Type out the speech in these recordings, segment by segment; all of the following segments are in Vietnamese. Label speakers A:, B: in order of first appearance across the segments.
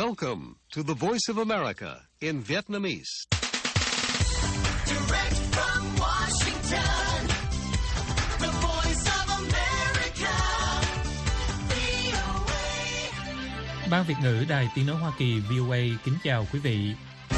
A: Welcome to the Voice of America in Vietnamese.
B: Direct from Washington, the Voice of America, VOA.
C: Ban Việt ngữ Đài Tiếng nói Hoa Kỳ VOA kính chào quý vị.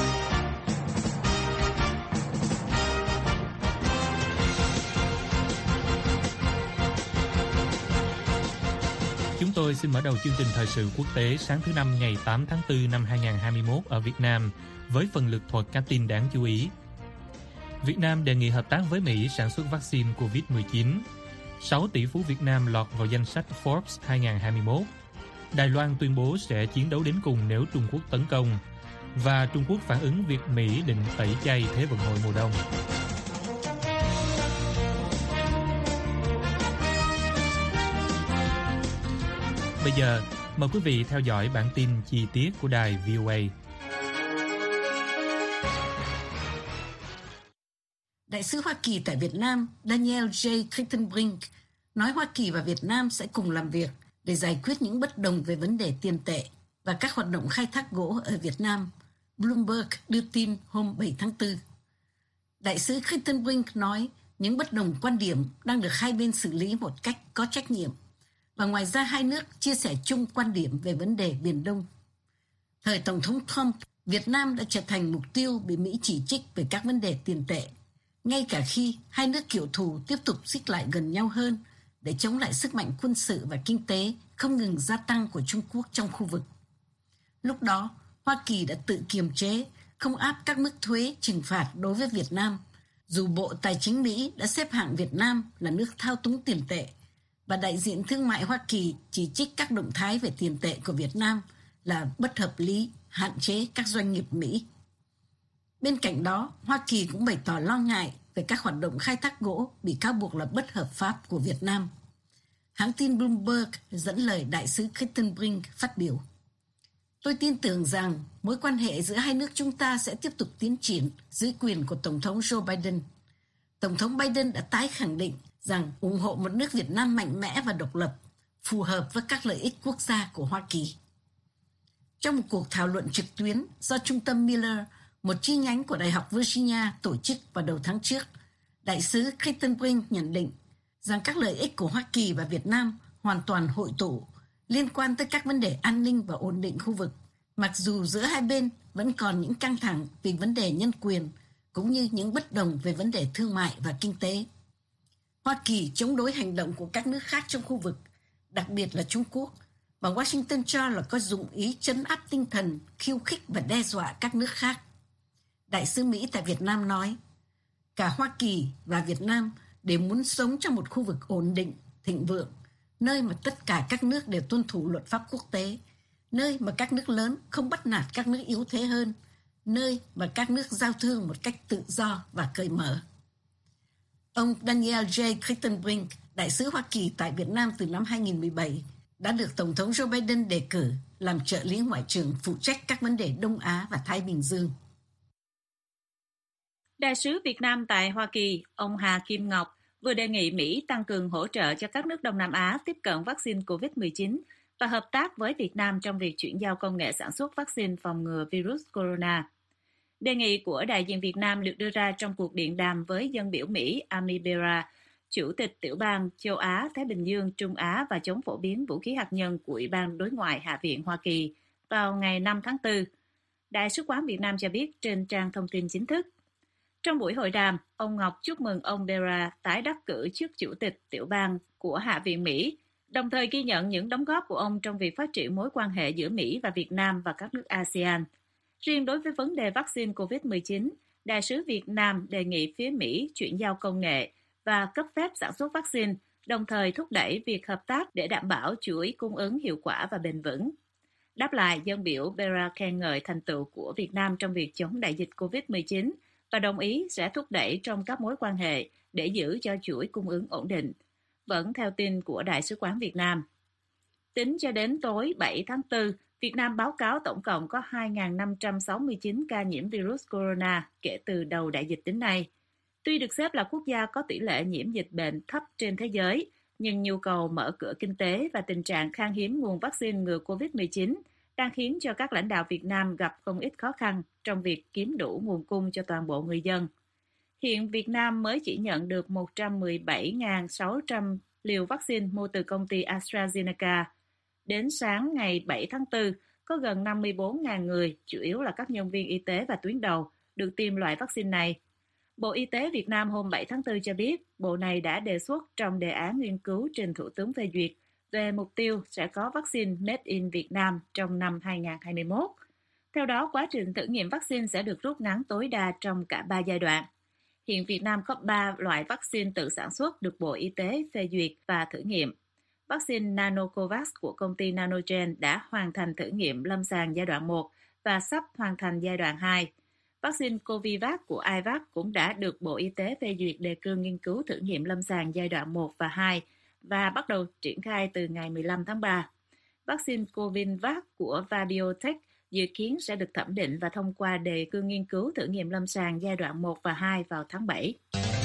C: Chúng tôi xin mở đầu chương trình thời sự quốc tế sáng thứ Năm ngày 8 tháng 4 năm 2021 ở Việt Nam với phần lược thuật các tin đáng chú ý. Việt Nam đề nghị hợp tác với Mỹ sản xuất vaccine COVID-19. 6 tỷ phú Việt Nam lọt vào danh sách Forbes 2021. Đài Loan tuyên bố sẽ chiến đấu đến cùng nếu Trung Quốc tấn công. Và Trung Quốc phản ứng việc Mỹ định tẩy chay Thế vận hội mùa đông. Bây giờ, mời quý vị theo dõi bản tin chi tiết của đài VOA.
D: Đại sứ Hoa Kỳ tại Việt Nam Daniel J. Kritenbrink nói Hoa Kỳ và Việt Nam sẽ cùng làm việc để giải quyết những bất đồng về vấn đề tiền tệ và các hoạt động khai thác gỗ ở Việt Nam, Bloomberg đưa tin hôm 7 tháng 4. Đại sứ Kritenbrink nói những bất đồng quan điểm đang được hai bên xử lý một cách có trách nhiệm. Và ngoài ra hai nước chia sẻ chung quan điểm về vấn đề Biển Đông. Thời Tổng thống Trump, Việt Nam đã trở thành mục tiêu bị Mỹ chỉ trích về các vấn đề tiền tệ, ngay cả khi hai nước cựu thù tiếp tục xích lại gần nhau hơn để chống lại sức mạnh quân sự và kinh tế không ngừng gia tăng của Trung Quốc trong khu vực. Lúc đó, Hoa Kỳ đã tự kiềm chế, không áp các mức thuế trừng phạt đối với Việt Nam, dù Bộ Tài chính Mỹ đã xếp hạng Việt Nam là nước thao túng tiền tệ, và đại diện thương mại Hoa Kỳ chỉ trích các động thái về tiền tệ của Việt Nam là bất hợp lý, hạn chế các doanh nghiệp Mỹ. Bên cạnh đó, Hoa Kỳ cũng bày tỏ lo ngại về các hoạt động khai thác gỗ bị cáo buộc là bất hợp pháp của Việt Nam. Hãng tin Bloomberg dẫn lời đại sứ Kritenbrink phát biểu. Tôi tin tưởng rằng mối quan hệ giữa hai nước chúng ta sẽ tiếp tục tiến triển dưới quyền của Tổng thống Joe Biden. Tổng thống Biden đã tái khẳng định rằng ủng hộ một nước Việt Nam mạnh mẽ và độc lập, phù hợp với các lợi ích quốc gia của Hoa Kỳ. Trong một cuộc thảo luận trực tuyến do Trung tâm Miller, một chi nhánh của Đại học Virginia tổ chức vào đầu tháng trước, đại sứ Kritenbrink nhận định rằng các lợi ích của Hoa Kỳ và Việt Nam hoàn toàn hội tụ liên quan tới các vấn đề an ninh và ổn định khu vực, mặc dù giữa hai bên vẫn còn những căng thẳng vì vấn đề nhân quyền, cũng như những bất đồng về vấn đề thương mại và kinh tế. Hoa Kỳ chống đối hành động của các nước khác trong khu vực, đặc biệt là Trung Quốc, mà Washington cho là có dụng ý trấn áp tinh thần, khiêu khích và đe dọa các nước khác. Đại sứ Mỹ tại Việt Nam nói, cả Hoa Kỳ và Việt Nam đều muốn sống trong một khu vực ổn định, thịnh vượng, nơi mà tất cả các nước đều tuân thủ luật pháp quốc tế, nơi mà các nước lớn không bắt nạt các nước yếu thế hơn, nơi mà các nước giao thương một cách tự do và cởi mở. Ông Daniel J. Kritenbrink, đại sứ Hoa Kỳ tại Việt Nam từ năm 2017, đã được Tổng thống Joe Biden đề cử làm trợ lý ngoại trưởng phụ trách các vấn đề Đông Á và Thái Bình Dương.
E: Đại sứ Việt Nam tại Hoa Kỳ, ông Hà Kim Ngọc, vừa đề nghị Mỹ tăng cường hỗ trợ cho các nước Đông Nam Á tiếp cận vaccine COVID-19 và hợp tác với Việt Nam trong việc chuyển giao công nghệ sản xuất vaccine phòng ngừa virus corona. Đề nghị của đại diện Việt Nam được đưa ra trong cuộc điện đàm với dân biểu Mỹ Ami Bera, Chủ tịch tiểu bang châu Á, Thái Bình Dương, Trung Á và chống phổ biến vũ khí hạt nhân của Ủy ban Đối ngoại Hạ viện Hoa Kỳ vào ngày 5 tháng 4. Đại sứ quán Việt Nam cho biết trên trang thông tin chính thức. Trong buổi hội đàm, ông Ngọc chúc mừng ông Bera tái đắc cử chức Chủ tịch tiểu bang của Hạ viện Mỹ, đồng thời ghi nhận những đóng góp của ông trong việc phát triển mối quan hệ giữa Mỹ và Việt Nam và các nước ASEAN. Riêng đối với vấn đề vaccine COVID-19, đại sứ Việt Nam đề nghị phía Mỹ chuyển giao công nghệ và cấp phép sản xuất vaccine, đồng thời thúc đẩy việc hợp tác để đảm bảo chuỗi cung ứng hiệu quả và bền vững. Đáp lại, dân biểu Bera khen ngợi thành tựu của Việt Nam trong việc chống đại dịch COVID-19 và đồng ý sẽ thúc đẩy trong các mối quan hệ để giữ cho chuỗi cung ứng ổn định. Vẫn theo tin của Đại sứ quán Việt Nam. Tính cho đến tối 7 tháng 4, Việt Nam báo cáo tổng cộng có 2.569 ca nhiễm virus corona kể từ đầu đại dịch đến nay. Tuy được xếp là quốc gia có tỷ lệ nhiễm dịch bệnh thấp trên thế giới, nhưng nhu cầu mở cửa kinh tế và tình trạng khan hiếm nguồn vaccine ngừa COVID-19 đang khiến cho các lãnh đạo Việt Nam gặp không ít khó khăn trong việc kiếm đủ nguồn cung cho toàn bộ người dân. Hiện Việt Nam mới chỉ nhận được 117.600 liều vaccine mua từ công ty AstraZeneca. Đến sáng ngày 7 tháng 4, có gần 54.000 người, chủ yếu là các nhân viên y tế và tuyến đầu, được tiêm loại vaccine này. Bộ Y tế Việt Nam hôm 7 tháng 4 cho biết, Bộ này đã đề xuất trong đề án nghiên cứu trình Thủ tướng phê duyệt về mục tiêu sẽ có vaccine Made in Việt Nam trong năm 2021. Theo đó, quá trình thử nghiệm vaccine sẽ được rút ngắn tối đa trong cả 3 giai đoạn. Hiện Việt Nam có 3 loại vaccine tự sản xuất được Bộ Y tế phê duyệt và thử nghiệm. Vaccine Nanocovax của công ty Nanogen đã hoàn thành thử nghiệm lâm sàng giai đoạn 1 và sắp hoàn thành giai đoạn 2. Vaccine Covivac của Ivac cũng đã được Bộ Y tế phê duyệt đề cương nghiên cứu thử nghiệm lâm sàng giai đoạn 1 và 2 và bắt đầu triển khai từ ngày 15 tháng 3. Vaccine Covinvac của Vabiotech dự kiến sẽ được thẩm định và thông qua đề cương nghiên cứu thử nghiệm lâm sàng giai đoạn 1 và 2 vào tháng 7.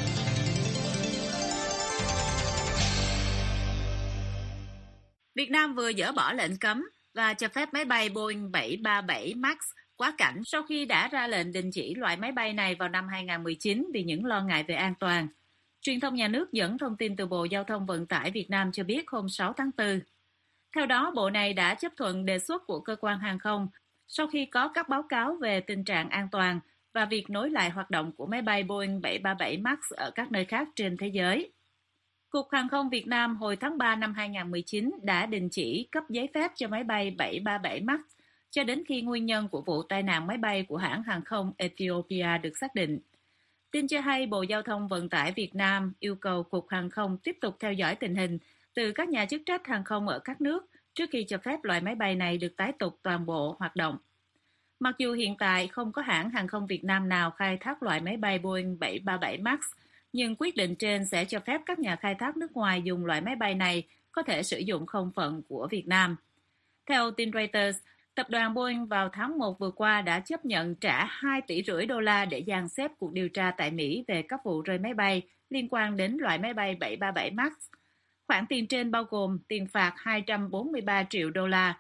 E: Việt Nam vừa dỡ bỏ lệnh cấm và cho phép máy bay Boeing 737 MAX quá cảnh sau khi đã ra lệnh đình chỉ loại máy bay này vào năm 2019 vì những lo ngại về an toàn. Truyền thông nhà nước dẫn thông tin từ Bộ Giao thông Vận tải Việt Nam cho biết hôm 6 tháng 4. Theo đó, Bộ này đã chấp thuận đề xuất của cơ quan hàng không sau khi có các báo cáo về tình trạng an toàn và việc nối lại hoạt động của máy bay Boeing 737 MAX ở các nơi khác trên thế giới. Cục Hàng không Việt Nam hồi tháng 3 năm 2019 đã đình chỉ cấp giấy phép cho máy bay 737 MAX cho đến khi nguyên nhân của vụ tai nạn máy bay của hãng hàng không Ethiopia được xác định. Tin cho hay Bộ Giao thông Vận tải Việt Nam yêu cầu Cục Hàng không tiếp tục theo dõi tình hình từ các nhà chức trách hàng không ở các nước trước khi cho phép loại máy bay này được tái tục toàn bộ hoạt động. Mặc dù hiện tại không có hãng hàng không Việt Nam nào khai thác loại máy bay Boeing 737 MAX, nhưng quyết định trên sẽ cho phép các nhà khai thác nước ngoài dùng loại máy bay này có thể sử dụng không phận của Việt Nam. Theo tin Reuters, tập đoàn Boeing vào tháng 1 vừa qua đã chấp nhận trả 2,5 tỷ đô la để dàn xếp cuộc điều tra tại Mỹ về các vụ rơi máy bay liên quan đến loại máy bay 737 MAX. Khoản tiền trên bao gồm tiền phạt 243 triệu đô la,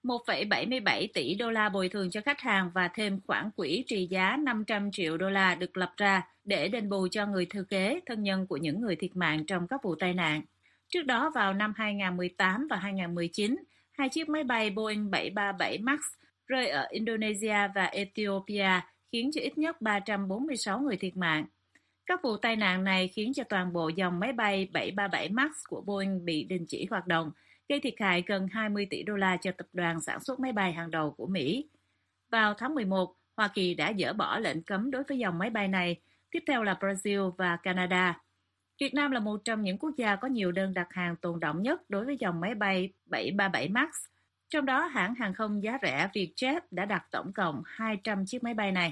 E: 1,77 tỷ đô la bồi thường cho khách hàng và thêm khoản quỹ trị giá 500 triệu đô la được lập ra để đền bù cho người thừa kế, thân nhân của những người thiệt mạng trong các vụ tai nạn. Trước đó vào năm 2018 và 2019, hai chiếc máy bay Boeing 737 MAX rơi ở Indonesia và Ethiopia khiến cho ít nhất 346 người thiệt mạng. Các vụ tai nạn này khiến cho toàn bộ dòng máy bay 737 MAX của Boeing bị đình chỉ hoạt động, gây thiệt hại gần 20 tỷ đô la cho tập đoàn sản xuất máy bay hàng đầu của Mỹ. Vào tháng 11, Hoa Kỳ đã dỡ bỏ lệnh cấm đối với dòng máy bay này, tiếp theo là Brazil và Canada. Việt Nam là một trong những quốc gia có nhiều đơn đặt hàng tồn đọng nhất đối với dòng máy bay 737 MAX. Trong đó, hãng hàng không giá rẻ Vietjet đã đặt tổng cộng 200 chiếc máy bay này.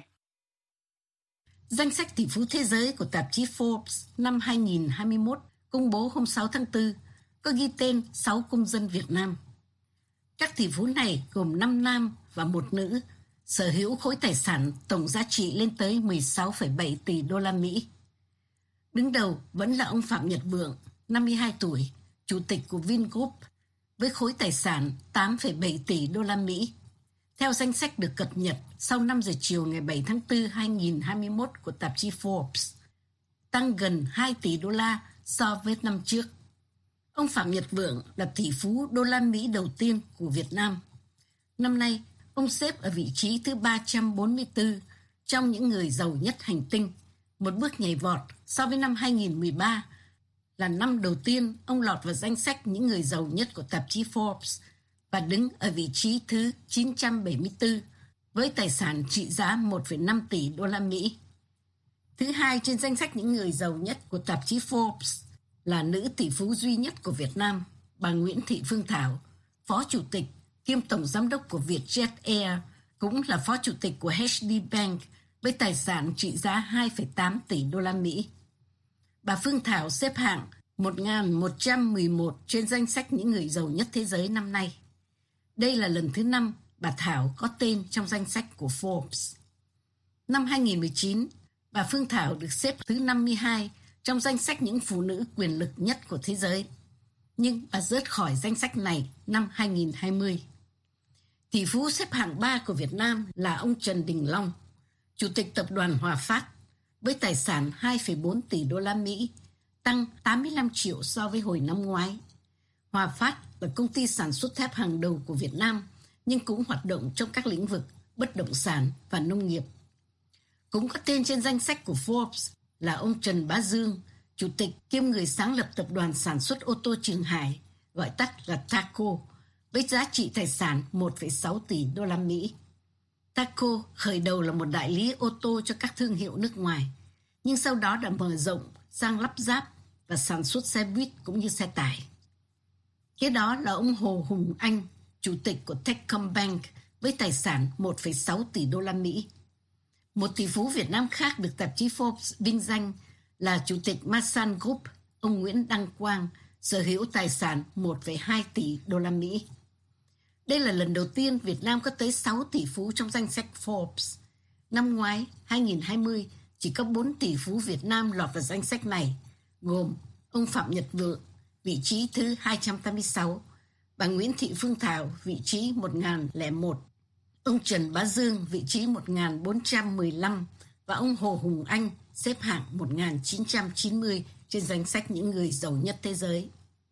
D: Danh sách tỷ phú thế giới của tạp chí Forbes năm 2021 công bố hôm 6 tháng 4 có ghi tên 6 công dân Việt Nam. Các tỷ phú này gồm 5 nam và 1 nữ, sở hữu khối tài sản tổng giá trị lên tới 16,7 tỷ đô la Mỹ. Đứng đầu vẫn là ông Phạm Nhật Vượng, 52 tuổi, chủ tịch của Vingroup, với khối tài sản 8,7 tỷ đô la Mỹ. Theo danh sách được cập nhật sau 5 giờ chiều ngày 7 tháng 4 2021 của tạp chí Forbes, tăng gần 2 tỷ đô la so với năm trước. Ông Phạm Nhật Vượng là tỷ phú đô la Mỹ đầu tiên của Việt Nam. Năm nay, ông xếp ở vị trí thứ 344 trong những người giàu nhất hành tinh, một bước nhảy vọt so với năm 2013, là năm đầu tiên ông lọt vào danh sách những người giàu nhất của tạp chí Forbes và đứng ở vị trí thứ 974 với tài sản trị giá 1,5 tỷ đô la Mỹ. Thứ hai trên danh sách những người giàu nhất của tạp chí Forbes là nữ tỷ phú duy nhất của Việt Nam, bà Nguyễn Thị Phương Thảo, phó chủ tịch kiêm tổng giám đốc của Vietjet Air, cũng là phó chủ tịch của HD Bank với tài sản trị giá 2,8 tỷ đô la Mỹ. Bà Phương Thảo xếp hạng 1111 trên danh sách những người giàu nhất thế giới năm nay. Đây là lần thứ 5 bà Thảo có tên trong danh sách của Forbes. Năm 2019, bà Phương Thảo được xếp thứ 52 trong danh sách những phụ nữ quyền lực nhất của thế giới, nhưng bà rớt khỏi danh sách này năm 2020. Tỷ phú xếp hạng 3 của Việt Nam là ông Trần Đình Long, Chủ tịch Tập đoàn Hòa Phát, với tài sản 2,4 tỷ đô la Mỹ, tăng 85 triệu so với hồi năm ngoái. Hòa Phát là công ty sản xuất thép hàng đầu của Việt Nam, nhưng cũng hoạt động trong các lĩnh vực bất động sản và nông nghiệp. Cũng có tên trên danh sách của Forbes là ông Trần Bá Dương, Chủ tịch kiêm người sáng lập Tập đoàn Sản xuất ô tô Trường Hải, gọi tắt là TACO, với giá trị tài sản 1,6 tỷ đô la Mỹ. TACO khởi đầu là một đại lý ô tô cho các thương hiệu nước ngoài, nhưng sau đó đã mở rộng sang lắp ráp và sản xuất xe buýt cũng như xe tải. Kế đó là ông Hồ Hùng Anh, Chủ tịch của Techcombank với tài sản 1,6 tỷ đô la Mỹ. Một tỷ phú Việt Nam khác được tạp chí Forbes vinh danh là Chủ tịch Masan Group, ông Nguyễn Đăng Quang, sở hữu tài sản 1,2 tỷ đô la Mỹ. Đây là lần đầu tiên Việt Nam có tới 6 tỷ phú trong danh sách Forbes. Năm ngoái, 2020, chỉ có 4 tỷ phú Việt Nam lọt vào danh sách này, gồm ông Phạm Nhật Vượng, vị trí thứ 286, bà Nguyễn Thị Phương Thảo, vị trí 1001, ông Trần Bá Dương, vị trí 1415 và ông Hồ Hùng Anh xếp hạng 1990 trên danh sách những người giàu nhất thế giới.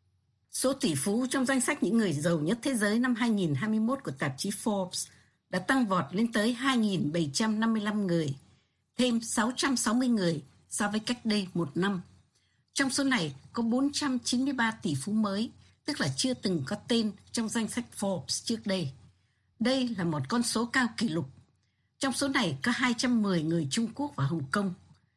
D: Số tỷ phú trong danh sách những người giàu nhất thế giới năm 2021 của tạp chí Forbes đã tăng vọt lên tới 2.755 người, thêm 660 người so với cách đây một năm. Trong số này có 493 tỷ phú mới, tức là chưa từng có tên trong danh sách Forbes trước đây. Đây là một con số cao kỷ lục. Trong số này có 210 người Trung Quốc và Hồng Kông.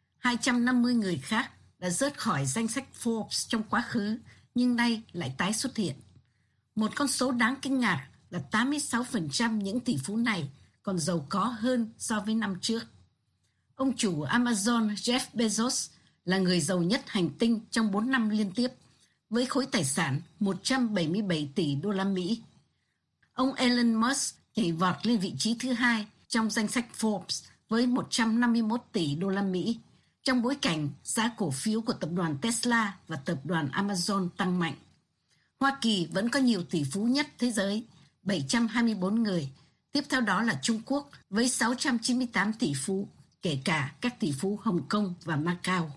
D: 250 người khác đã rớt khỏi danh sách Forbes trong quá khứ, nhưng nay lại tái xuất hiện. Một con số đáng kinh ngạc là 86% những tỷ phú này còn giàu có hơn so với năm trước. Ông chủ Amazon Jeff Bezos là người giàu nhất hành tinh trong 4 năm liên tiếp, với khối tài sản 177 tỷ đô la Mỹ. Ông Elon Musk nhảy vọt lên vị trí thứ 2 trong danh sách Forbes với 151 tỷ đô la Mỹ, trong bối cảnh giá cổ phiếu của tập đoàn Tesla và tập đoàn Amazon tăng mạnh. Hoa Kỳ vẫn có nhiều tỷ phú nhất thế giới, 724 người. Tiếp theo đó là Trung Quốc với 698 tỷ phú, kể cả các tỷ phú Hồng Kông và Macau.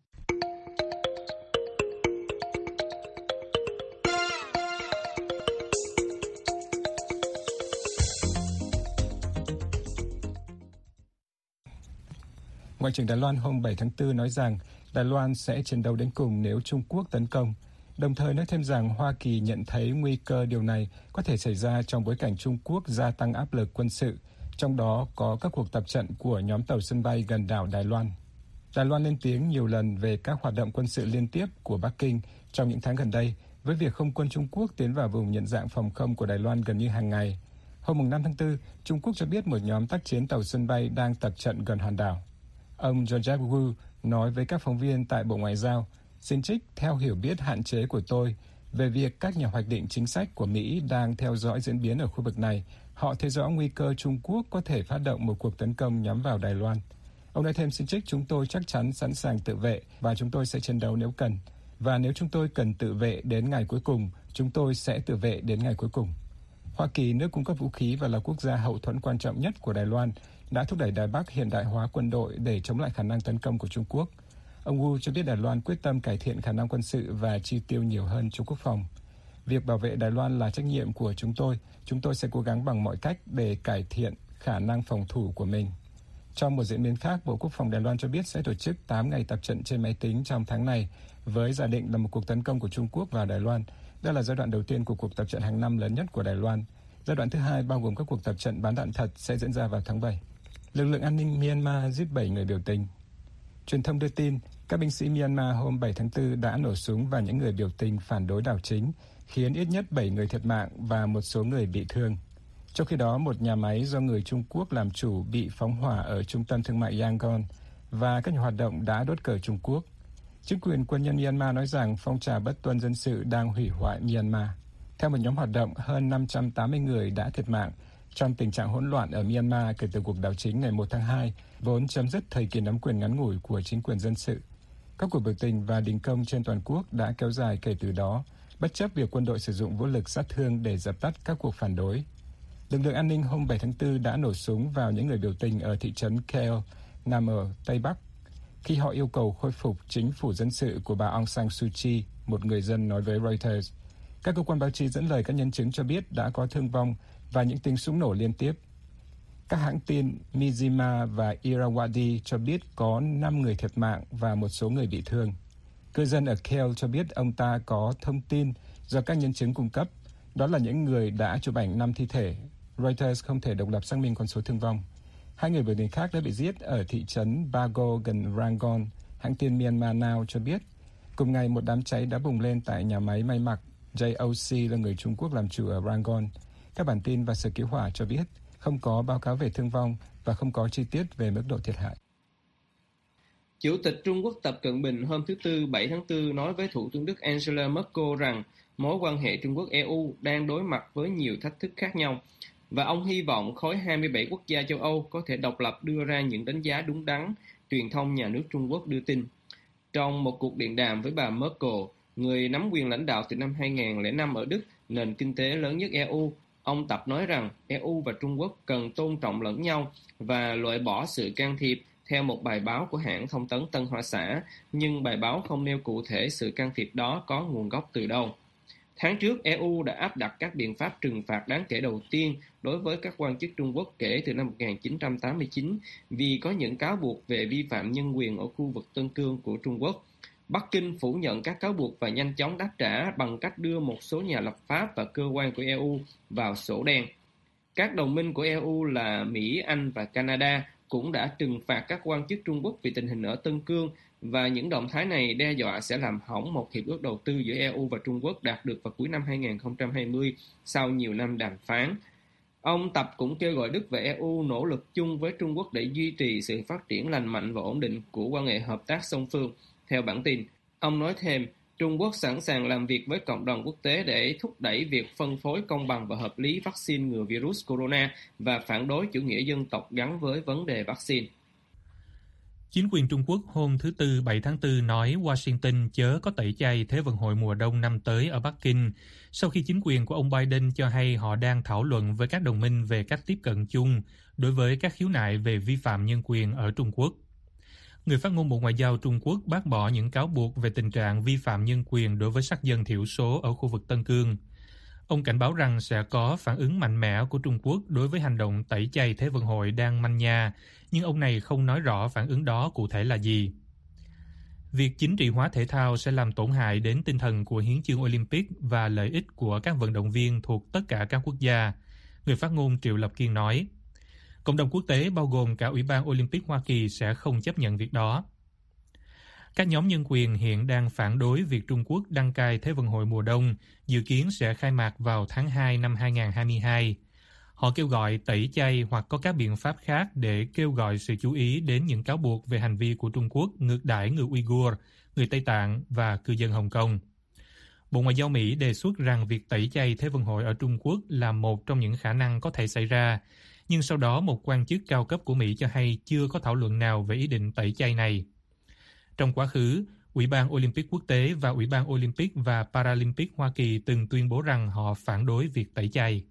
F: Ngoại trưởng Đài Loan hôm 7 tháng 4 nói rằng Đài Loan sẽ chiến đấu đến cùng nếu Trung Quốc tấn công, đồng thời nói thêm rằng Hoa Kỳ nhận thấy nguy cơ điều này có thể xảy ra trong bối cảnh Trung Quốc gia tăng áp lực quân sự, trong đó có các cuộc tập trận của nhóm tàu sân bay gần đảo Đài Loan. Đài Loan lên tiếng nhiều lần về các hoạt động quân sự liên tiếp của Bắc Kinh trong những tháng gần đây, với việc không quân Trung Quốc tiến vào vùng nhận dạng phòng không của Đài Loan gần như hàng ngày. Hôm 5 tháng 4, Trung Quốc cho biết một nhóm tác chiến tàu sân bay đang tập trận gần hòn đảo. Ông George Wu nói với các phóng viên tại Bộ Ngoại giao, xin trích theo hiểu biết hạn chế của tôi về việc các nhà hoạch định chính sách của Mỹ đang theo dõi diễn biến ở khu vực này. Họ thấy rõ nguy cơ Trung Quốc có thể phát động một cuộc tấn công nhắm vào Đài Loan. Ông nói thêm, xin trích, chúng tôi chắc chắn sẵn sàng tự vệ và chúng tôi sẽ chiến đấu nếu cần. Và nếu chúng tôi cần tự vệ đến ngày cuối cùng, chúng tôi sẽ tự vệ đến ngày cuối cùng. Hoa Kỳ, nước cung cấp vũ khí và là quốc gia hậu thuẫn quan trọng nhất của Đài Loan, đã thúc đẩy Đài Bắc hiện đại hóa quân đội để chống lại khả năng tấn công của Trung Quốc. Ông Wu cho biết Đài Loan quyết tâm cải thiện khả năng quân sự và chi tiêu nhiều hơn cho quốc phòng. Việc bảo vệ Đài Loan là trách nhiệm của chúng tôi sẽ cố gắng bằng mọi cách để cải thiện khả năng phòng thủ của mình. Trong một diễn biến khác, Bộ Quốc phòng Đài Loan cho biết sẽ tổ chức 8 ngày tập trận trên máy tính trong tháng này, với giả định là một cuộc tấn công của Trung Quốc vào Đài Loan. Đây là giai đoạn đầu tiên của cuộc tập trận hàng năm lớn nhất của Đài Loan. Giai đoạn thứ hai bao gồm các cuộc tập trận bắn đạn thật sẽ diễn ra vào tháng 7. Lực lượng an ninh Myanmar giết 7 người biểu tình. Truyền thông đưa tin, các binh sĩ Myanmar hôm 7 tháng 4 đã nổ súng vào những người biểu tình phản đối đảo chính, khiến ít nhất 7 người thiệt mạng và một số người bị thương. Trong khi đó, một nhà máy do người Trung Quốc làm chủ bị phóng hỏa ở trung tâm thương mại Yangon và các nhà hoạt động đã đốt cờ Trung Quốc. Chính quyền quân nhân Myanmar nói rằng phong trào bất tuân dân sự đang hủy hoại Myanmar. Theo một nhóm hoạt động, hơn 580 người đã thiệt mạng trong tình trạng hỗn loạn ở Myanmar kể từ cuộc đảo chính ngày 1 tháng 2, vốn chấm dứt thời kỳ nắm quyền ngắn ngủi của chính quyền dân sự. Các cuộc biểu tình và đình công trên toàn quốc đã kéo dài kể từ đó, bất chấp việc quân đội sử dụng vũ lực sát thương để dập tắt các cuộc phản đối. Lực lượng an ninh hôm 7 tháng 4 đã nổ súng vào những người biểu tình ở thị trấn Khel, nằm ở Tây Bắc, khi họ yêu cầu khôi phục chính phủ dân sự của bà Aung San Suu Kyi, một người dân nói với Reuters. Các cơ quan báo chí dẫn lời các nhân chứng cho biết đã có thương vong và những tiếng súng nổ liên tiếp. Các hãng tin Myanmar và Irrawaddy cho biết có 5 người thiệt mạng và một số người bị thương. Cư dân ở Khel cho biết ông ta có thông tin do các nhân chứng cung cấp, đó là những người đã chụp ảnh 5 thi thể. Reuters không thể độc lập xác minh con số thương vong. 2 người biểu tình khác đã bị giết ở thị trấn Bago gần Rangoon, hãng tin Myanmar Now cho biết. Cùng ngày, một đám cháy đã bùng lên tại nhà máy may mặc. JOC là người Trung Quốc làm chủ ở Rangoon. Các bản tin và sở cứu hỏa cho biết không có báo cáo về thương vong và không có chi tiết về mức độ thiệt hại.
G: Chủ tịch Trung Quốc Tập Cận Bình hôm thứ Tư 7 tháng 4 nói với Thủ tướng Đức Angela Merkel rằng mối quan hệ Trung Quốc-EU đang đối mặt với nhiều thách thức khác nhau, và ông hy vọng khối 27 quốc gia châu Âu có thể độc lập đưa ra những đánh giá đúng đắn, truyền thông nhà nước Trung Quốc đưa tin. Trong một cuộc điện đàm với bà Merkel, người nắm quyền lãnh đạo từ năm 2005 ở Đức, nền kinh tế lớn nhất EU, ông Tập nói rằng EU và Trung Quốc cần tôn trọng lẫn nhau và loại bỏ sự can thiệp theo một bài báo của hãng thông tấn Tân Hoa Xã, nhưng bài báo không nêu cụ thể sự can thiệp đó có nguồn gốc từ đâu. Tháng trước, EU đã áp đặt các biện pháp trừng phạt đáng kể đầu tiên đối với các quan chức Trung Quốc kể từ năm 1989 vì có những cáo buộc về vi phạm nhân quyền ở khu vực Tân Cương của Trung Quốc. Bắc Kinh phủ nhận các cáo buộc và nhanh chóng đáp trả bằng cách đưa một số nhà lập pháp và cơ quan của EU vào sổ đen. Các đồng minh của EU là Mỹ, Anh và Canada cũng đã trừng phạt các quan chức Trung Quốc vì tình hình ở Tân Cương, và những động thái này đe dọa sẽ làm hỏng một hiệp ước đầu tư giữa EU và Trung Quốc đạt được vào cuối năm 2020 sau nhiều năm đàm phán. Ông Tập cũng kêu gọi Đức và EU nỗ lực chung với Trung Quốc để duy trì sự phát triển lành mạnh và ổn định của quan hệ hợp tác song phương. Theo bản tin, ông nói thêm, Trung Quốc sẵn sàng làm việc với cộng đồng quốc tế để thúc đẩy việc phân phối công bằng và hợp lý vaccine ngừa virus corona và phản đối chủ nghĩa dân tộc gắn với vấn đề vaccine.
C: Chính quyền Trung Quốc hôm thứ Tư 7 tháng 4 nói Washington chớ có tẩy chay Thế vận hội mùa đông năm tới ở Bắc Kinh, sau khi chính quyền của ông Biden cho hay họ đang thảo luận với các đồng minh về cách tiếp cận chung đối với các khiếu nại về vi phạm nhân quyền ở Trung Quốc. Người phát ngôn Bộ Ngoại giao Trung Quốc bác bỏ những cáo buộc về tình trạng vi phạm nhân quyền đối với sắc dân thiểu số ở khu vực Tân Cương. Ông cảnh báo rằng sẽ có phản ứng mạnh mẽ của Trung Quốc đối với hành động tẩy chay Thế vận hội đang manh nha, nhưng ông này không nói rõ phản ứng đó cụ thể là gì. Việc chính trị hóa thể thao sẽ làm tổn hại đến tinh thần của hiến chương Olympic và lợi ích của các vận động viên thuộc tất cả các quốc gia, người phát ngôn Triệu Lập Kiên nói. Cộng đồng quốc tế bao gồm cả Ủy ban Olympic Hoa Kỳ sẽ không chấp nhận việc đó. Các nhóm nhân quyền hiện đang phản đối việc Trung Quốc đăng cai Thế vận hội mùa đông, dự kiến sẽ khai mạc vào tháng 2 năm 2022. Họ kêu gọi tẩy chay hoặc có các biện pháp khác để kêu gọi sự chú ý đến những cáo buộc về hành vi của Trung Quốc ngược đãi người Uyghur, người Tây Tạng và cư dân Hồng Kông. Bộ Ngoại giao Mỹ đề xuất rằng việc tẩy chay Thế vận hội ở Trung Quốc là một trong những khả năng có thể xảy ra, nhưng sau đó một quan chức cao cấp của Mỹ cho hay chưa có thảo luận nào về ý định tẩy chay này. Trong quá khứ, Ủy ban Olympic Quốc tế và Ủy ban Olympic và Paralympic Hoa Kỳ từng tuyên bố rằng họ phản đối việc tẩy chay.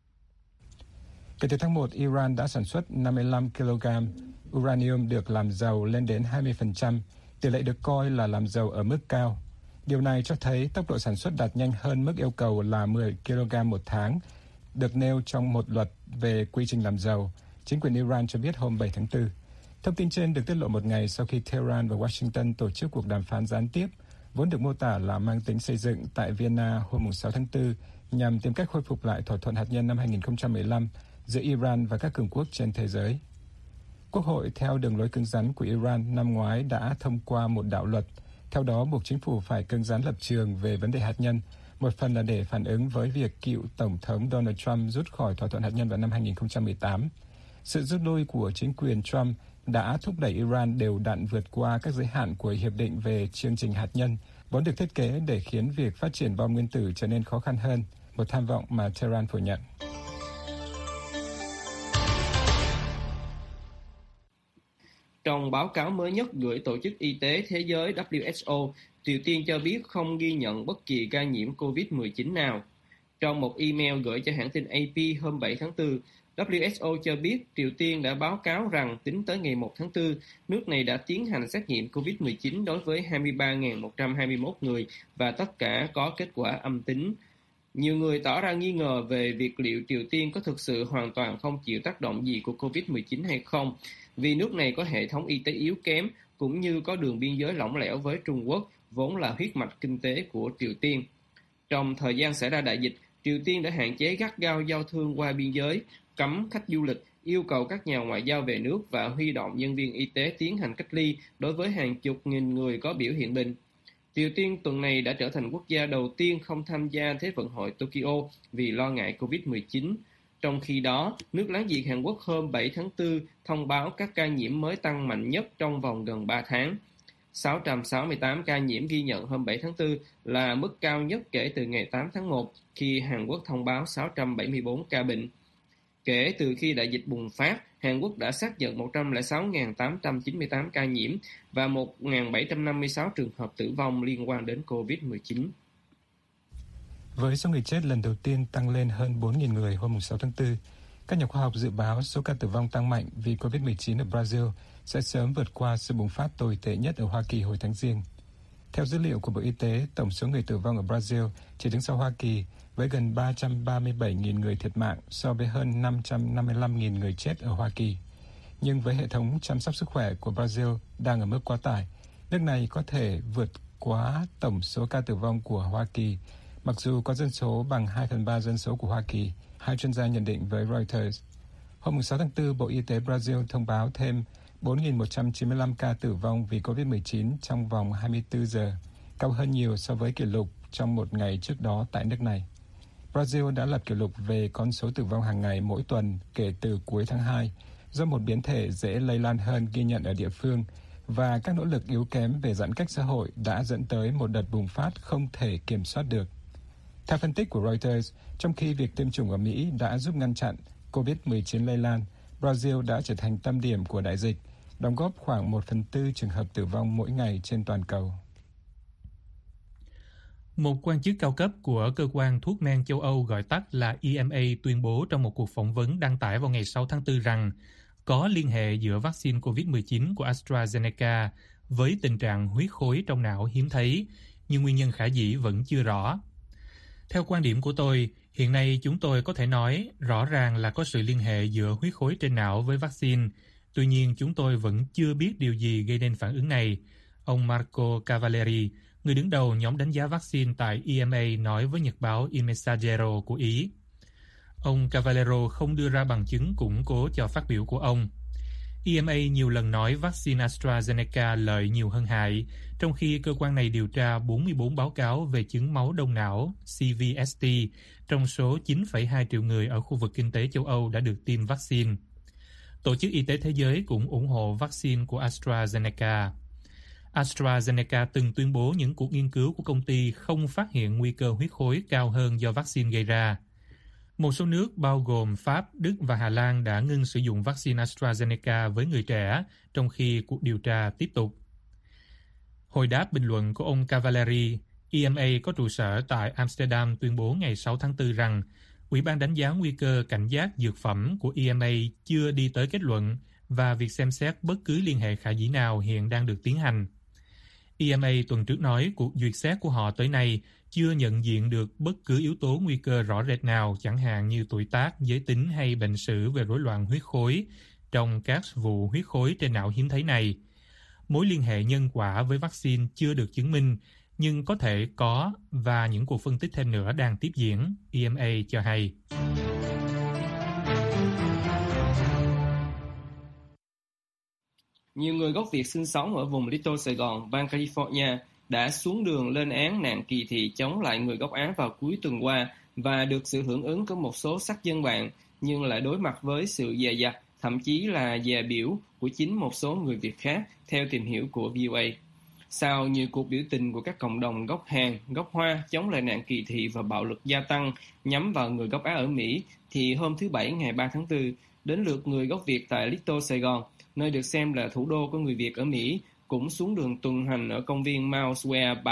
F: Kể từ tháng 1, Iran đã sản xuất 55 kg uranium được làm giàu lên đến 20%, tỷ lệ được coi là làm giàu ở mức cao. Điều này cho thấy tốc độ sản xuất đạt nhanh hơn mức yêu cầu là 10 kg một tháng, được nêu trong một luật về quy trình làm giàu, chính quyền Iran cho biết hôm 7 tháng 4. Thông tin trên được tiết lộ một ngày sau khi Tehran và Washington tổ chức cuộc đàm phán gián tiếp, vốn được mô tả là mang tính xây dựng tại Vienna hôm 6 tháng 4, nhằm tìm cách khôi phục lại thỏa thuận hạt nhân năm 2015 giữa Iran và các cường quốc trên thế giới. Quốc hội theo đường lối cứng rắn của Iran năm ngoái đã thông qua một đạo luật, theo đó buộc chính phủ phải cứng rắn lập trường về vấn đề hạt nhân, một phần là để phản ứng với việc cựu Tổng thống Donald Trump rút khỏi thỏa thuận hạt nhân vào năm 2018. Sự rút lui của chính quyền Trump đã thúc đẩy Iran đều đặn vượt qua các giới hạn của Hiệp định về chương trình hạt nhân, vốn được thiết kế để khiến việc phát triển bom nguyên tử trở nên khó khăn hơn, một tham vọng mà Tehran phủ nhận.
G: Trong báo cáo mới nhất gửi Tổ chức Y tế Thế giới WHO, Triều Tiên cho biết không ghi nhận bất kỳ ca nhiễm COVID-19 nào. Trong một email gửi cho hãng tin AP hôm 7 tháng 4, WHO cho biết Triều Tiên đã báo cáo rằng tính tới ngày 1 tháng 4, nước này đã tiến hành xét nghiệm COVID-19 đối với 23.121 người và tất cả có kết quả âm tính. Nhiều người tỏ ra nghi ngờ về việc liệu Triều Tiên có thực sự hoàn toàn không chịu tác động gì của COVID-19 hay không, vì nước này có hệ thống y tế yếu kém cũng như có đường biên giới lỏng lẻo với Trung Quốc, vốn là huyết mạch kinh tế của Triều Tiên. Trong thời gian xảy ra đại dịch, Triều Tiên đã hạn chế gắt gao giao thương qua biên giới, cấm khách du lịch, yêu cầu các nhà ngoại giao về nước và huy động nhân viên y tế tiến hành cách ly đối với hàng chục nghìn người có biểu hiện bệnh. Triều Tiên tuần này đã trở thành quốc gia đầu tiên không tham gia Thế vận hội Tokyo vì lo ngại COVID-19. Trong khi đó, nước láng giềng Hàn Quốc hôm 7 tháng 4 thông báo các ca nhiễm mới tăng mạnh nhất trong vòng gần 3 tháng. 668 ca nhiễm ghi nhận hôm 7 tháng 4 là mức cao nhất kể từ ngày 8 tháng 1 khi Hàn Quốc thông báo 674 ca bệnh. Kể từ khi đại dịch bùng phát, Hàn Quốc đã xác nhận 106.898 ca nhiễm và 1.756 trường hợp tử vong liên quan đến COVID-19.
F: Với số người chết lần đầu tiên tăng lên hơn 4.000 người hôm 6 tháng 4, các nhà khoa học dự báo số ca tử vong tăng mạnh vì COVID-19 ở Brazil sẽ sớm vượt qua sự bùng phát tồi tệ nhất ở Hoa Kỳ hồi tháng Giêng. Theo dữ liệu của Bộ Y tế, tổng số người tử vong ở Brazil chỉ đứng sau Hoa Kỳ với gần 337.000 người thiệt mạng so với hơn 555.000 người chết ở Hoa Kỳ. Nhưng với hệ thống chăm sóc sức khỏe của Brazil đang ở mức quá tải, nước này có thể vượt quá tổng số ca tử vong của Hoa Kỳ, mặc dù có dân số bằng 2/3 dân số của Hoa Kỳ, hai chuyên gia nhận định với Reuters. Hôm 6 tháng 4, Bộ Y tế Brazil thông báo thêm 4.195 ca tử vong vì COVID-19 trong vòng 24 giờ, cao hơn nhiều so với kỷ lục trong một ngày trước đó tại nước này. Brazil đã lập kỷ lục về con số tử vong hàng ngày mỗi tuần kể từ cuối tháng 2, do một biến thể dễ lây lan hơn ghi nhận ở địa phương, và các nỗ lực yếu kém về giãn cách xã hội đã dẫn tới một đợt bùng phát không thể kiểm soát được. Theo phân tích của Reuters, trong khi việc tiêm chủng ở Mỹ đã giúp ngăn chặn COVID-19 lây lan, Brazil đã trở thành tâm điểm của đại dịch, đóng góp khoảng 1/4 trường hợp tử vong mỗi ngày trên toàn cầu.
C: Một quan chức cao cấp của cơ quan thuốc men châu Âu gọi tắt là EMA tuyên bố trong một cuộc phỏng vấn đăng tải vào ngày 6 tháng 4 rằng có liên hệ giữa vaccine COVID-19 của AstraZeneca với tình trạng huyết khối trong não hiếm thấy, nhưng nguyên nhân khả dĩ vẫn chưa rõ. Theo quan điểm của tôi, hiện nay chúng tôi có thể nói rõ ràng là có sự liên hệ giữa huyết khối trên não với vaccine. Tuy nhiên, chúng tôi vẫn chưa biết điều gì gây nên phản ứng này. Ông Marco Cavalleri, người đứng đầu nhóm đánh giá vaccine tại EMA, nói với nhật báo Il Messaggero của Ý. Ông Cavallero không đưa ra bằng chứng củng cố cho phát biểu của ông. EMA nhiều lần nói vaccine AstraZeneca lợi nhiều hơn hại, trong khi cơ quan này điều tra 44 báo cáo về chứng máu đông não CVST trong số 9,2 triệu người ở khu vực kinh tế châu Âu đã được tiêm vaccine. Tổ chức Y tế Thế giới cũng ủng hộ vaccine của AstraZeneca. AstraZeneca từng tuyên bố những cuộc nghiên cứu của công ty không phát hiện nguy cơ huyết khối cao hơn do vaccine gây ra. Một số nước bao gồm Pháp, Đức và Hà Lan đã ngưng sử dụng vaccine AstraZeneca với người trẻ, trong khi cuộc điều tra tiếp tục. Hồi đáp bình luận của ông Cavalleri, EMA có trụ sở tại Amsterdam tuyên bố ngày 6 tháng 4 rằng Ủy ban đánh giá nguy cơ cảnh giác dược phẩm của EMA chưa đi tới kết luận và việc xem xét bất cứ liên hệ khả dĩ nào hiện đang được tiến hành. EMA tuần trước nói cuộc duyệt xét của họ tới nay chưa nhận diện được bất cứ yếu tố nguy cơ rõ rệt nào, chẳng hạn như tuổi tác, giới tính hay bệnh sử về rối loạn huyết khối trong các vụ huyết khối trên não hiếm thấy này. Mối liên hệ nhân quả với vaccine chưa được chứng minh, nhưng có thể có và những cuộc phân tích thêm nữa đang tiếp diễn, EMA cho hay.
G: Nhiều người gốc Việt sinh sống ở vùng Little Sài Gòn, bang California đã xuống đường lên án nạn kỳ thị chống lại người gốc Á vào cuối tuần qua và được sự hưởng ứng của một số sắc dân bạn, nhưng lại đối mặt với sự dè dặt, thậm chí là dè biểu của chính một số người Việt khác, theo tìm hiểu của VOA. Sau nhiều cuộc biểu tình của các cộng đồng gốc Hàn, gốc Hoa chống lại nạn kỳ thị và bạo lực gia tăng nhắm vào người gốc Á ở Mỹ, thì hôm thứ Bảy ngày 3 tháng 4, đến lượt người gốc Việt tại Little Sài Gòn, nơi được xem là thủ đô của người Việt ở Mỹ, cũng xuống đường tuần hành ở công viên Mount Square Park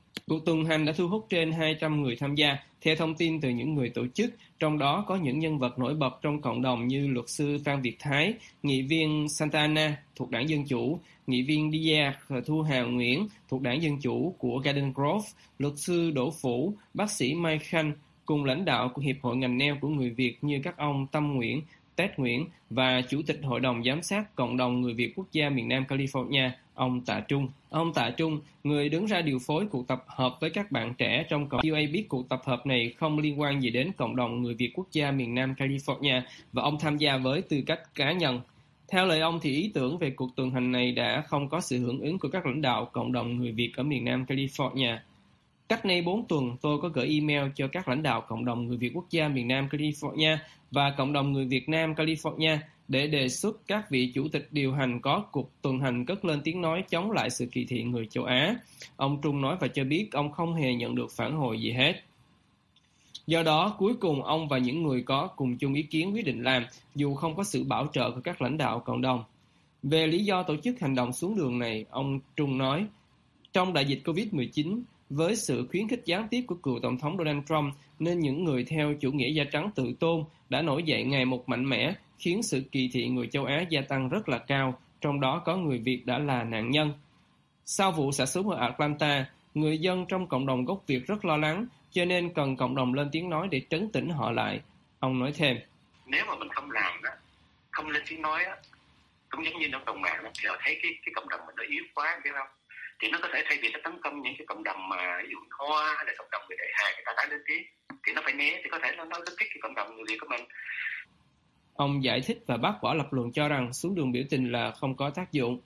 G: Cuộc tuần hành đã thu hút trên 200 người tham gia, theo thông tin từ những người tổ chức, trong đó có những nhân vật nổi bật trong cộng đồng như luật sư Phan Việt Thái, nghị viên Santana thuộc Đảng Dân Chủ, nghị viên Diaz Thu Hào Nguyễn thuộc Đảng Dân Chủ của Garden Grove, luật sư Đỗ Phủ, bác sĩ Mai Khanh, cùng lãnh đạo của Hiệp hội ngành nail của người Việt như các ông Tâm Nguyễn, Tết Nguyễn và Chủ tịch Hội đồng Giám sát Cộng đồng Người Việt Quốc gia miền Nam California, ông Tạ Trung. Ông Tạ Trung, người đứng ra điều phối cuộc tập hợp với các bạn trẻ trong cộng VOA biết cuộc tập hợp này không liên quan gì đến Cộng đồng Người Việt Quốc gia miền Nam California và ông tham gia với tư cách cá nhân. Theo lời ông thì ý tưởng về cuộc tuần hành này đã không có sự hưởng ứng của các lãnh đạo Cộng đồng Người Việt ở miền Nam California. Cách nay 4 tuần, tôi có gửi email cho các lãnh đạo Cộng đồng Người Việt Quốc gia miền Nam California và Cộng đồng Người Việt Nam California để đề xuất các vị chủ tịch điều hành có cuộc tuần hành cất lên tiếng nói chống lại sự kỳ thị người châu Á. Ông Trung nói và cho biết ông không hề nhận được phản hồi gì hết. Do đó, cuối cùng ông và những người có cùng chung ý kiến quyết định làm, dù không có sự bảo trợ của các lãnh đạo cộng đồng. Về lý do tổ chức hành động xuống đường này, ông Trung nói, trong đại dịch COVID-19, với sự khuyến khích gián tiếp của cựu Tổng thống Donald Trump, nên những người theo chủ nghĩa da trắng tự tôn đã nổi dậy ngày một mạnh mẽ, khiến sự kỳ thị người châu Á gia tăng rất là cao, trong đó có người Việt đã là nạn nhân. Sau vụ xả súng ở Atlanta, người dân trong cộng đồng gốc Việt rất lo lắng, cho nên cần cộng đồng lên tiếng nói để trấn tĩnh họ lại. Ông nói thêm,
H: nếu mà mình không làm đó, không lên tiếng nói đó, cũng giống như trong cộng mạng đó, thì họ thấy cái cộng đồng mình nó yếu quá, biết không? Thì nó có thể thay vì nó tấn công những cái cộng đồng mà ví dụ Hoa hay là cộng đồng người Đại Hà, người ta tái lên tiếng, thì nó phải né, thì có thể nó rất thích cái cộng đồng người Việt của mình.
G: Ông giải thích và bác bỏ lập luận cho rằng xuống đường biểu tình là không có tác dụng.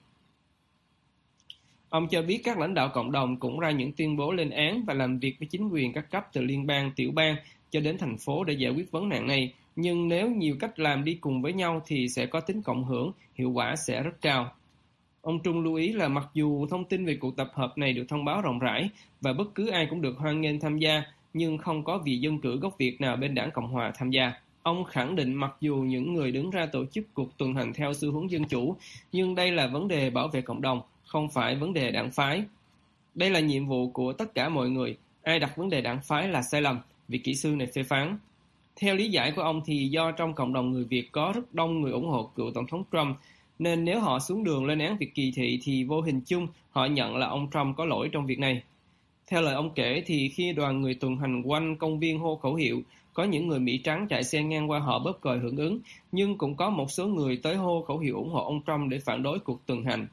G: Ông cho biết các lãnh đạo cộng đồng cũng ra những tuyên bố lên án và làm việc với chính quyền các cấp từ liên bang, tiểu bang cho đến thành phố để giải quyết vấn nạn này. Nhưng nếu nhiều cách làm đi cùng với nhau thì sẽ có tính cộng hưởng, hiệu quả sẽ rất cao. Ông Trung lưu ý là mặc dù thông tin về cuộc tập hợp này được thông báo rộng rãi và bất cứ ai cũng được hoan nghênh tham gia, nhưng không có vị dân cử gốc Việt nào bên đảng Cộng Hòa tham gia. Ông khẳng định mặc dù những người đứng ra tổ chức cuộc tuần hành theo xu hướng dân chủ, nhưng đây là vấn đề bảo vệ cộng đồng, không phải vấn đề đảng phái. Đây là nhiệm vụ của tất cả mọi người. Ai đặt vấn đề đảng phái là sai lầm, vị kỹ sư này phê phán. Theo lý giải của ông thì do trong cộng đồng người Việt có rất đông người ủng hộ cựu Tổng thống Trump, nên nếu họ xuống đường lên án việc kỳ thị thì vô hình chung họ nhận là ông Trump có lỗi trong việc này. Theo lời ông kể thì khi đoàn người tuần hành quanh công viên hô khẩu hiệu, có những người Mỹ trắng chạy xe ngang qua họ bóp còi hưởng ứng, nhưng cũng có một số người tới hô khẩu hiệu ủng hộ ông Trump để phản đối cuộc tuần hành.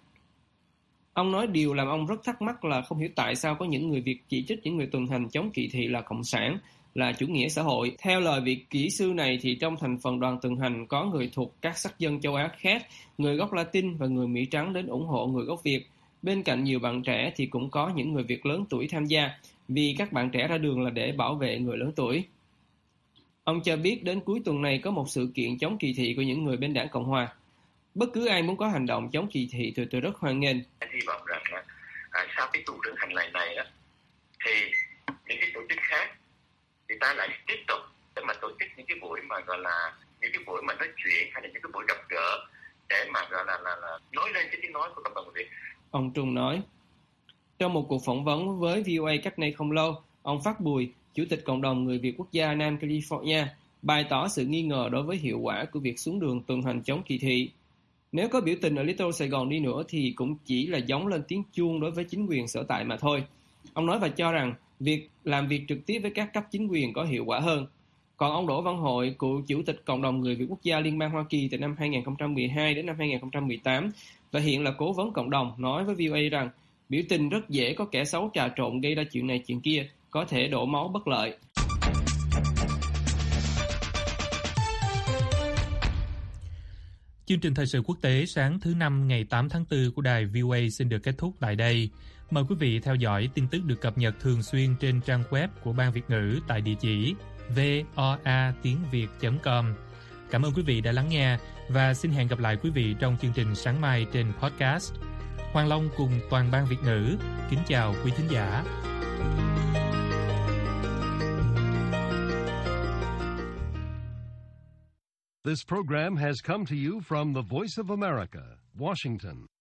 G: Ông nói điều làm ông rất thắc mắc là không hiểu tại sao có những người Việt chỉ trích những người tuần hành chống kỳ thị là cộng sản, là chủ nghĩa xã hội. Theo lời vị kỹ sư này thì trong thành phần đoàn tuần hành có người thuộc các sắc dân châu Á khác, người gốc Latin và người Mỹ trắng đến ủng hộ người gốc Việt. Bên cạnh nhiều bạn trẻ thì cũng có những người Việt lớn tuổi tham gia, vì các bạn trẻ ra đường là để bảo vệ người lớn tuổi. Ông cho biết đến cuối tuần này có một sự kiện chống kỳ thị của những người bên đảng Cộng Hòa. Bất cứ ai muốn có hành động chống kỳ thị thì tôi rất hoan nghênh.
H: Hy vọng rằng sau cái cuộc tuần hành này đó, thì những cái tổ chức khác người ta lại tiếp tục để mà tổ chức những cái buổi mà gọi là những cái buổi mà nói chuyện hay là những cái buổi gặp gỡ để mà gọi là nói lên cái tiếng nói của cộng đồng người Việt.
G: Ông Trung nói. Trong một cuộc phỏng vấn với VOA cách đây không lâu, ông Phát Bùi, Chủ tịch Cộng đồng Người Việt Quốc gia Nam California, bày tỏ sự nghi ngờ đối với hiệu quả của việc xuống đường tuần hành chống kỳ thị. Nếu có biểu tình ở Little Sài Gòn đi nữa thì cũng chỉ là giống lên tiếng chuông đối với chính quyền sở tại mà thôi. Ông nói và cho rằng việc làm việc trực tiếp với các cấp chính quyền có hiệu quả hơn. Còn ông Đỗ Văn Hội, cựu Chủ tịch Cộng đồng Người Việt Quốc gia Liên bang Hoa Kỳ từ năm 2012 đến năm 2018 và hiện là cố vấn cộng đồng, nói với VOA rằng biểu tình rất dễ có kẻ xấu trà trộn gây ra chuyện này chuyện kia, có thể đổ máu bất lợi.
C: Chương trình thời sự quốc tế sáng thứ Năm ngày 8 tháng 4 của đài VOA xin được kết thúc tại đây. Mời quý vị theo dõi tin tức được cập nhật thường xuyên trên trang web của Ban Việt ngữ tại địa chỉ voatiengviet.com. Cảm ơn quý vị đã lắng nghe và xin hẹn gặp lại quý vị trong chương trình sáng mai trên podcast. Hoàng Long cùng toàn Ban Việt ngữ kính chào quý thính giả.
A: This program has come to you from the Voice of America, Washington.